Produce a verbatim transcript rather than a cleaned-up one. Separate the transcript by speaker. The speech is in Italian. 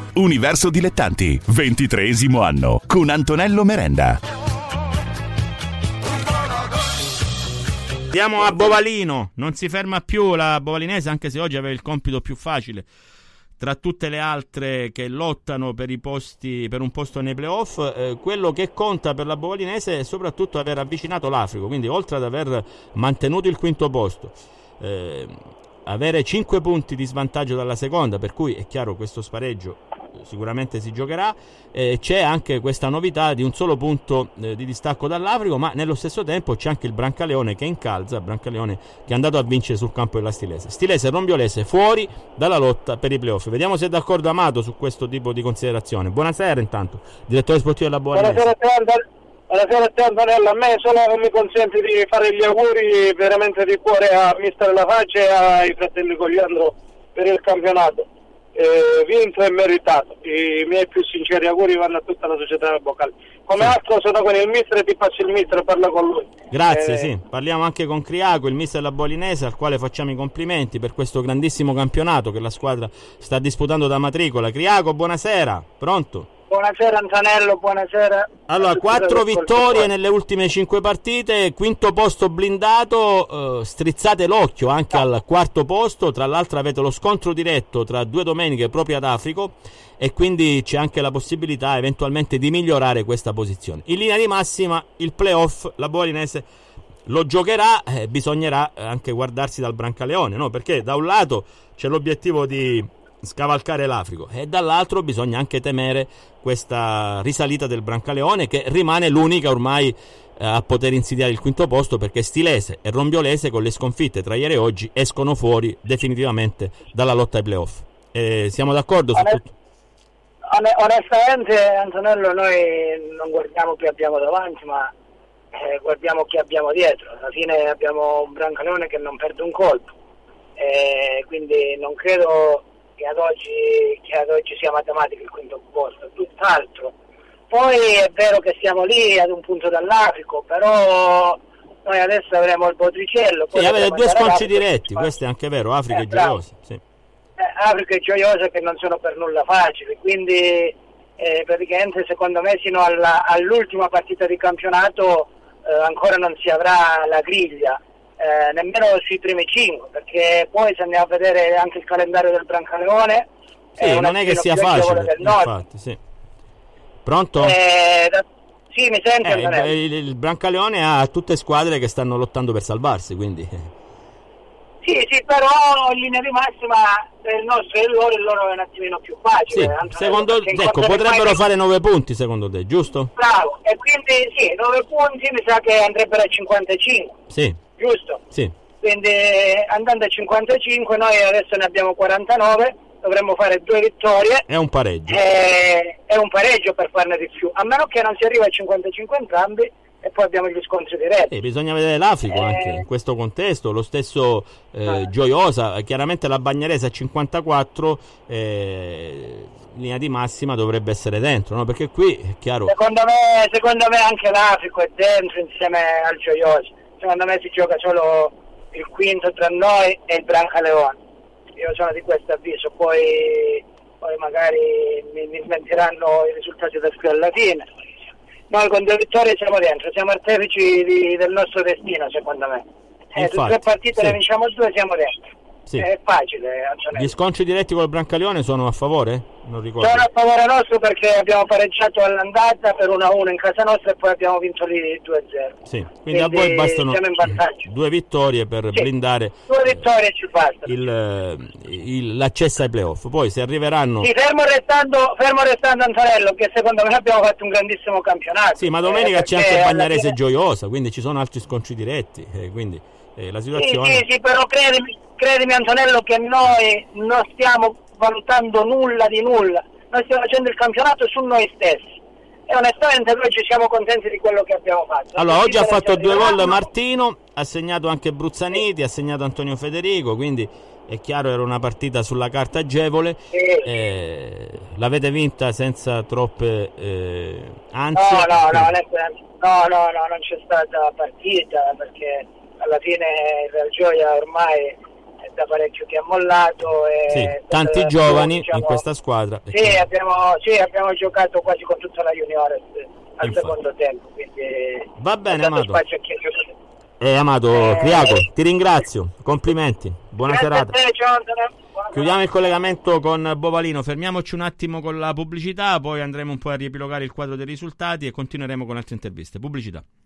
Speaker 1: Universo Dilettanti, ventitreesimo anno, con Antonello Merenda.
Speaker 2: Andiamo a Bovalino, non si ferma più la bovalinese, anche se oggi aveva il compito più facile tra tutte le altre che lottano per i posti, per un posto nei playoff. Eh, quello che conta per la bovalinese è soprattutto aver avvicinato l'Africo, quindi oltre ad aver mantenuto il quinto posto, eh, avere cinque punti di svantaggio dalla seconda, per cui è chiaro questo spareggio sicuramente si giocherà. Eh, c'è anche questa novità di un solo punto eh, di distacco dall'Africo, ma nello stesso tempo c'è anche il Brancaleone che incalza, Brancaleone che è andato a vincere sul campo della Stilese. Stilese e Rombiolese fuori dalla lotta per i playoff. Vediamo se è d'accordo Amato su questo tipo di considerazione. Buonasera intanto, direttore sportivo della Bovalinese.
Speaker 3: Buonasera Antonello, a me solo mi consente di fare gli auguri veramente di cuore a mister La Face e ai fratelli Cogliandro per il campionato eh, vinto e meritato. I miei più sinceri auguri vanno a tutta la società Boccali. Come sì. altro sono con il mister e ti passo il mister e parlo con lui.
Speaker 2: Grazie,
Speaker 3: eh,
Speaker 2: sì. Parliamo anche con Criaco, il mister della Bovalinese, al quale facciamo i complimenti per questo grandissimo campionato che la squadra sta disputando da matricola. Criaco, buonasera, pronto?
Speaker 3: Buonasera Antonello, buonasera.
Speaker 2: Allora, quattro vittorie nelle ultime cinque partite, quinto posto blindato, eh, strizzate l'occhio anche al quarto posto, tra l'altro avete lo scontro diretto tra due domeniche proprio ad Africo e quindi c'è anche la possibilità eventualmente di migliorare questa posizione. In linea di massima il playoff la Bovalinese lo giocherà, eh, bisognerà anche guardarsi dal Brancaleone, no? Perché da un lato c'è l'obiettivo di scavalcare l'Africo e dall'altro bisogna anche temere questa risalita del Brancaleone, che rimane l'unica ormai eh, a poter insidiare il quinto posto, perché Stilese e Rombiolese con le sconfitte tra ieri e oggi escono fuori definitivamente dalla lotta ai playoff. Eh, siamo d'accordo su tutto?
Speaker 3: Onestamente Antonello, noi non guardiamo chi abbiamo davanti, ma eh, guardiamo chi abbiamo dietro. Alla fine abbiamo un Brancaleone che non perde un colpo, eh, quindi non credo che ad oggi, che ad oggi sia matematica il quinto posto, tutt'altro. Poi è vero che siamo lì ad un punto dall'Africo, però noi adesso avremo il Botricello.
Speaker 2: Sì, avete due sconci diretti, questo è anche vero, Africa eh, e Gioiosa. Sì.
Speaker 3: Eh, Africa e Gioiosa che non sono per nulla facili, quindi eh, praticamente secondo me sino alla, all'ultima partita di campionato eh, ancora non si avrà la griglia. Eh, nemmeno sui primi cinque, perché poi se andiamo a vedere anche il calendario del Brancaleone
Speaker 2: sì, è non è che sia facile infatti, sì. Pronto?
Speaker 3: Eh, da... sì, mi sente
Speaker 2: eh, il, il, il Brancaleone ha tutte squadre che stanno lottando per salvarsi, quindi
Speaker 3: sì, sì, però in linea di massima il nostro e il loro, il loro è un attimino più facile.
Speaker 2: Sì, secondo ecco, potrebbero fare nove punti secondo te, giusto?
Speaker 3: Bravo, e quindi sì, nove punti mi sa che andrebbero a cinquantacinque.
Speaker 2: Sì.
Speaker 3: Giusto?
Speaker 2: Sì.
Speaker 3: Quindi andando a cinquantacinque noi adesso ne abbiamo quarantanove, dovremmo fare due vittorie.
Speaker 2: È un pareggio.
Speaker 3: E, è un pareggio per farne di più, a meno che non si arriva a cinquantacinque entrambi e poi abbiamo gli scontri diretti.
Speaker 2: Eh, bisogna vedere l'Africo
Speaker 3: eh...
Speaker 2: anche in questo contesto, lo stesso eh, ah. Gioiosa, chiaramente la Bagnarese a cinquantaquattro, eh, linea di massima dovrebbe essere dentro, no? Perché qui è chiaro.
Speaker 3: Secondo me, secondo me anche l'Africo è dentro insieme al Gioiosa. Secondo me si gioca solo il quinto tra noi e il Brancaleone. Io sono di questo avviso, poi, poi magari mi, mi smentiranno i risultati da qui alla fine. Noi con due vittorie siamo dentro, siamo artefici di, del nostro destino, secondo me. Eh,
Speaker 2: Infatti,
Speaker 3: tre partite
Speaker 2: sì.
Speaker 3: ne vinciamo due, siamo dentro.
Speaker 2: Sì.
Speaker 3: È facile, Antonello.
Speaker 2: Gli scontri diretti col Brancaleone sono a favore? Non ricordo.
Speaker 3: Sono a favore nostro perché abbiamo pareggiato all'andata per uno a uno in casa nostra e poi abbiamo vinto lì due a zero.
Speaker 2: Sì, quindi, quindi a voi bastano due vittorie per sì, blindare
Speaker 3: due vittorie ci bastano.
Speaker 2: Il, il, l'accesso ai playoff. Poi se arriveranno.
Speaker 3: Sì, fermo restando, fermo restando Antonello, che secondo me abbiamo fatto un grandissimo campionato.
Speaker 2: Sì, ma domenica
Speaker 3: eh,
Speaker 2: c'è anche Bagnarese
Speaker 3: fine...
Speaker 2: Gioiosa, quindi ci sono altri scontri diretti. Eh, quindi eh, la situazione.
Speaker 3: Sì, sì, sì, però credimi, credimi Antonello che noi non stiamo valutando nulla di nulla. Noi stiamo facendo il campionato su noi stessi e onestamente noi ci siamo contenti di quello che abbiamo fatto.
Speaker 2: Allora, oggi ha fatto due gol Martino, ha segnato anche Bruzzaniti, sì. ha segnato Antonio Federico, quindi è chiaro era una partita sulla carta agevole.
Speaker 3: Sì.
Speaker 2: Eh, l'avete vinta senza troppe eh, ansie?
Speaker 3: No, no, no, no, no, no, non c'è stata partita perché alla fine il Real Gioia ormai da parecchio che ha mollato. E
Speaker 2: sì, tanti giovani diciamo, in questa squadra.
Speaker 3: Sì abbiamo, sì, abbiamo giocato quasi con tutta la juniores al Infatti. secondo tempo. Quindi
Speaker 2: va bene, Amato.
Speaker 3: Eh,
Speaker 2: Amato, eh, Criaco, ti ringrazio, complimenti, buona serata.
Speaker 3: Te, ciao, buona
Speaker 2: Chiudiamo il collegamento con Bovalino, fermiamoci un attimo con la pubblicità, poi andremo un po' a riepilogare il quadro dei risultati e continueremo con altre interviste. Pubblicità.